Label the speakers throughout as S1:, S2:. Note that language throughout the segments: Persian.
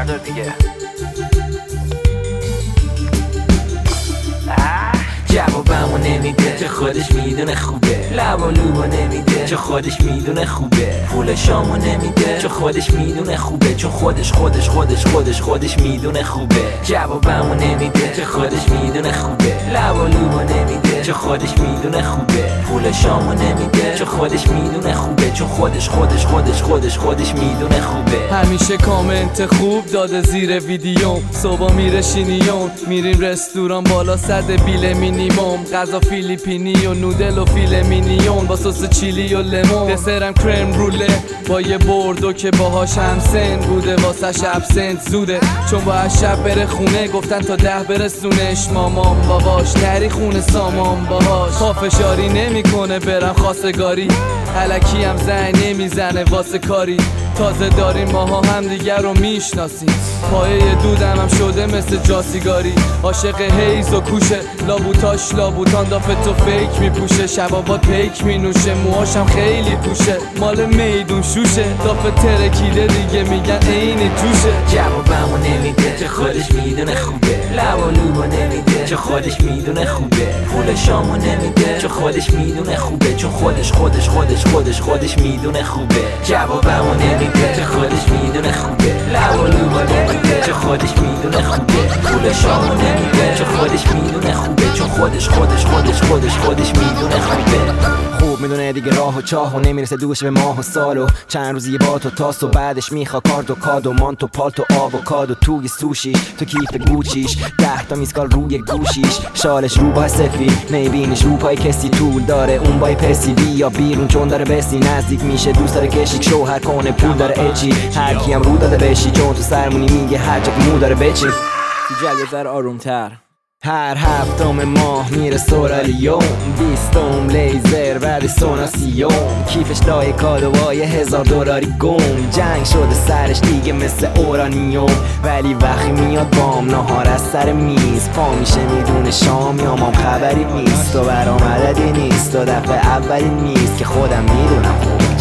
S1: ندار دیگه.
S2: جوابمو نمیده چه خودش میدونه خوبه، لبا لوبا نمیده چه خودش میدونه خوبه، پول شامو نمیده چه خودش میدونه خوبه، چون خودش میدونه خوبه. جوابمو نمیده چه خودش میدونه خوبه، لبا لوبا نمیده چه خودش میدونه خوبه، پول شامو نمیده چه خودش میدونه خوبه، چون خودش میدونه خوبه.
S3: همیشه کامنت خوب داده زیر ویدیوم، صبح میره شینیون، میریم رستوران بالا صد بیل مینیموم، غذا فیلیپینی و نودل و فیل مینیون با سس چیلی و لیمون، دسرم کرم روله با یه بردو که باهاش هم سن بوده، واسه شب سنت زوده چون باید شب بره خونه، گفتن تا 10 برسونش مامان باباش، نری خونه سامان باهاش، پافشاری نمیکنه برم خواستگاری، الکی هم زنگ نمیزنه واسه کاری، تازه داریم ماها هم دیگر رو میشناسیم، پایه دودم هم شده مثل جاسیگاری، عاشق هیز و کوشه، لابوتاش لابوتان دافه تو فیک میپوشه، شبابات پیک مینوشه، موهاشم خیلی پوشه، مال میدون شوشه، دافه ترکیده دیگه میگن عین جوشه.
S2: جوابمو نمیده چه خودش میدونه خوبه، لبا لوبا نمیده چه خودش میدونه خوبه، پول شامو نمیده چه خودش میدونه خوبه، چون خودش میدونه خوبه. جوابمو نمیده چه خودش میدونه خوبه، لبا لوبا نمیده چه خودش میدونه خوبه، پول شامو نمیده چه خودش میدونه خوبه، چون خودش میدونه خوبه.
S4: خوب میدونه دیگه راه و چاه و نمیرسه دوش به ماه و سال و چند روزی با تو تاس و بعدش میخوا کارت و کاد و مانت و پالت و آووکادو توی سوشی تو کیف گوچیش 10 تا میسکال روی گوشیش، شالش رو با سفید میبینیش رو پای کسی طول داره اون بای پسی بیا بیرون چون داره بسی نزدیک میشه دوست داره کشیک شوهر کنه پول داره اچی هر کی هم رو داده بشی چون تو سرمونی میگه هر جا که مو داره بچی
S3: جل یه ذره آرومتر.
S4: هر هفتم ماه میره سورالیوم 20م لیزر بعد سوناسیوم کیفش لای کادوهای $1000 گم جنگ شده سرش دیگه مثل اورانیوم ولی وقتی میاد بام نهار از سر میز پا میشه میدونه شام یا مام خبری نیست و برام عددی نیست و دفعه اولی نیست که خودم میدونم خوب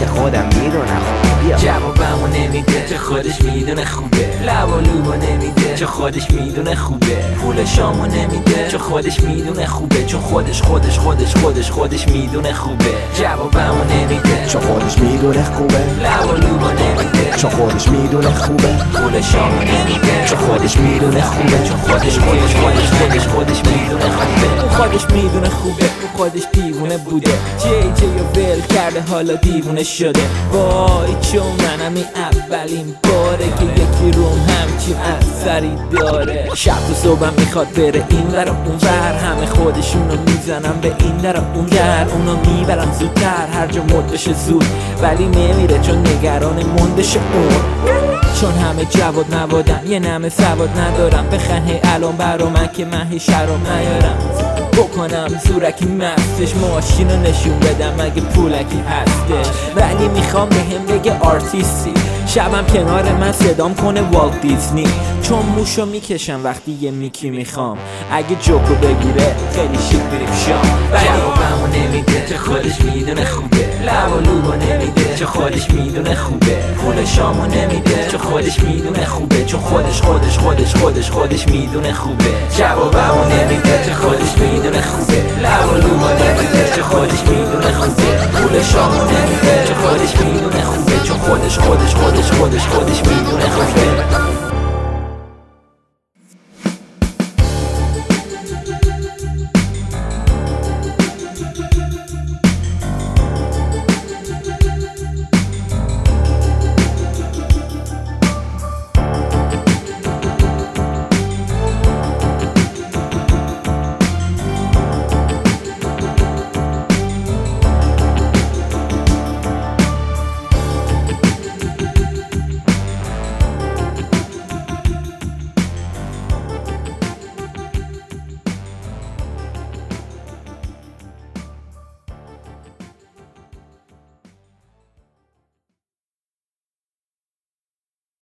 S2: جوابمو نمیده چه خودش میدونه خوبه، لبا لوبا نمیده چه خودش میدونه خوبه، پول شامو نمیده چه خودش میدونه خوبه، چون خودش میدونه خوبه. جوابمو نمیده
S4: چون خودش میدونه خوبه،
S2: لبا لوبا نمیده
S4: چون خودش میدونه خوبه،
S2: پول شامو نمیده چه خودش میدونه خوبه، چون خودش میدونه خوبه. اون خودش میدونه خوبه، اون خودش دیوونه بوده، جی و ول کرده حالا دیوونه شده، وای چون منم این اولین باره که یکی روم همچین اثری داره، شب و صبحم میخواد بره این ور و اون ور، همه خودشونو میزنم به این در و اون در، اونو میبرم زودتر هر جا مد بشه زود، ولی نمیره چون نگران موندش اون، چون همه جواد موادم یه نمه سواد ندارم، بخن الان برا من که من هی شرم نیارم، بکنم زورکی مستش ماشینو نشون بدم اگه پولکی هستش، ولی میخوام بهم بگه آرتیستی، شبم کنار من صدام کنه والت دیزنی، چون موشو میکشم وقتی یه میکی میخوام، اگه جوکو بگیره خیلی شیک بریم شام. جوابمو نمیده چه خودش میدونه خوبه، لبا لوبا نمیده چه خودش میدونه خوبه، پول شامو نمیده چه خودش میدونه خوبه، چون خودش میدونه خوبه. جوابمو نمیده چه خودش میدونه خوبه، لبا لوبا نمیده چه خودش میدونه خوبه، پول شامو نمیده چه خودش میدونه خوبه، چون خودش میدونه